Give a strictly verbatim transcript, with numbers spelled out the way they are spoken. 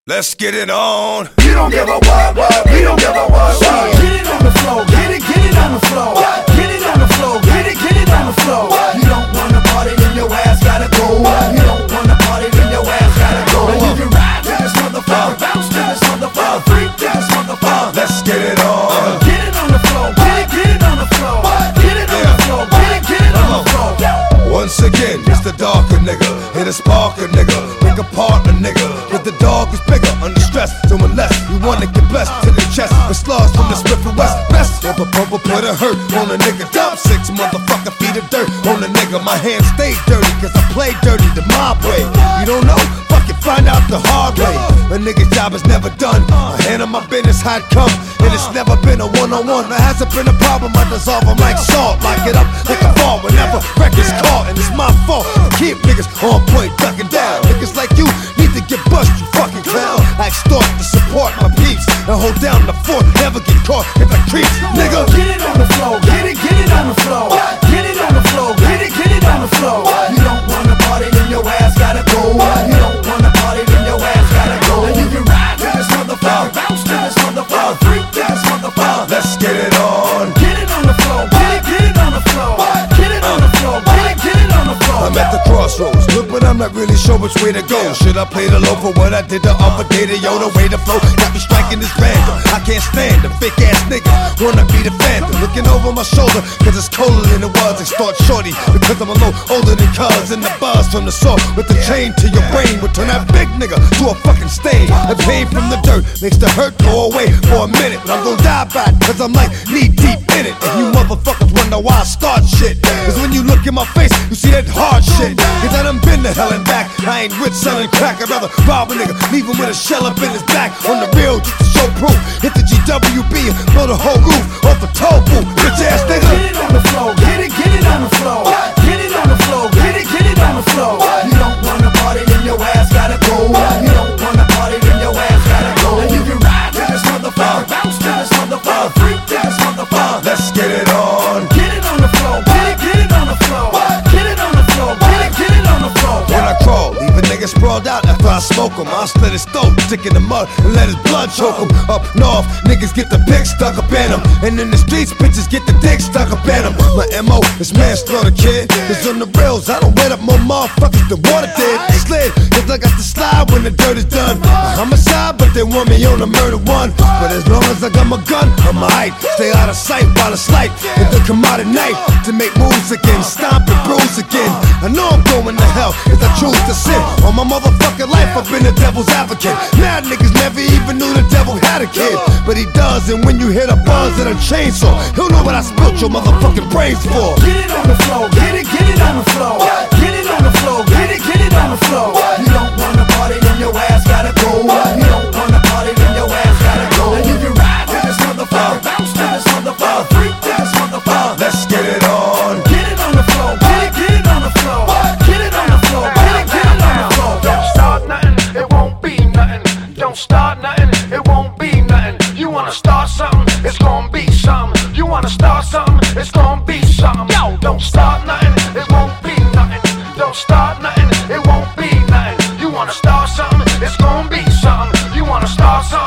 Let's get it on. You don't give a what, what, we don't give a what, what. Get it on the floor, get it, get it on the floor. Get it on the floor, get it, get it on the floor. You don't wanna party, then your ass gotta go. You don't wanna party, then your ass gotta go. And you can ride to this motherfucker, bounce to this motherfucker, freak to this motherfucker. Let's get it on. Get it on the floor, get it, get it on the floor. Get it on the floor, get it, get it on the floor. Once again, it's the darker nigga, hit a sparker nigga, pick apart a nigga. But the dog is bigger, under stress, doing less. You wanna get blessed to the chest, with slugs from the Smith and West. Best of a purple put a hurt on a nigga. Dump six motherfucker feet of dirt on a nigga. My hands stay dirty, cause I play dirty the mob way. You don't know? Fuck it, find out the hard way. A nigga's job is never done. I handle my business how it come, and it's never been a one-on-one. There hasn't been a problem, I dissolve them like salt. Lock it up like a fall whenever record's caught, and it's my fault. Keep niggas on point, ducking down. Niggas like you need to get bust, you fucking clown. I extort to support my peeps and hold down the fort, never get caught if I creep, nigga. Get it on the floor, get it, get it on the floor. Get it on the floor, get it, get it on the floor. You don't wanna party, then your ass gotta go. You don't wanna party, then your ass gotta go. And you can ride to this motherfucker, bounce to this motherfucker, freak to this motherfucker. Let's get it on. Get it on the floor, get it, get it on the floor. Get it on the floor, get it, get it on the floor. I'm at the crossroads, look, but I'm not really sure which way to go. Should I play the low for what I did the other day? The yo, the way to flow got me striking this random. I can't stand them fake ass niggas, wanna be the phantom. Looking over my shoulder, cause it's colder than it was. Extort shorty, because I'm a little older than cuz. And the buzz from the saw with the chain to your brain would turn that big nigga to a fucking stain. The pain from the dirt makes the hurt go away for a minute, but I'm gonna die by it, cause I'm like knee deep in it. And you motherfuckers wonder why I start shit, cause when you look in my face, you see that hard shit. Cause I done been to hell and back. I ain't rich selling crack, I'd rather rob a nigga, leave him with a shell up in his back. On the real, just to show proof. Hit the G W B and blow the whole roof off a toll booth. Bitch ass nigga. Get it on the floor, get it, get it on the floor. Get it on the floor, get it, get it on the floor. You don't wanna party, then your ass gotta go. You don't wanna party, then your ass gotta go. And you can ride to this motherfucker, bounce to this motherfucker, freak to this motherfucker. Let's get it on. Get it on the floor, get it, get it on the floor. Get it on the floor, get it, get it on the floor. When I crawl, leave a nigga sprawled out after I smoke him. I'll slit his throat, stick in the mud, and let his blood choke him. Up north, niggas get the pick stuck up in them, and in the streets, bitches get the dick stuck up in them. My M O is manslaughter, kid. Cause on the rails, I don't wet up more motherfuckers than water did. Slid, cause I got to slide when the dirt is done. I'm a side, but they want me on the murder one. But as long as I got my gun, I'm alright. Stay out of sight while it's light, and then come out at night to make moves again, stomp and bruise again. I know I'm going to hell, cause I choose to sin. All my motherfucking life, I've been the devil's advocate. Mad niggas never even knew the devil had a kid, but he does, and when you hear the buzz of the chainsaw, he'll know what I spilt your motherfucking brains for. Get it on the floor, get it, get it on the floor. Get it on the floor, get it, get it on the floor. You don't wanna party, then your ass gotta go. You don't wanna party, then your ass gotta go. And you can ride to this motherfucker, bounce to this motherfucker, freak to this motherfucker. Let's get it on. Get it on the floor, get it, get it on the floor. Get it on the floor, get it, get it on the floor. Don't start nothing, it won't be nothing. Don't start nothing, it won't be nothing. You wanna start something, it's gonna be something. You wanna start something, it's gonna be something. Yo, don't start nothing, it won't be nothing. Don't start nothing, it won't be nothing. You wanna start something, it's gonna be something. You wanna start something.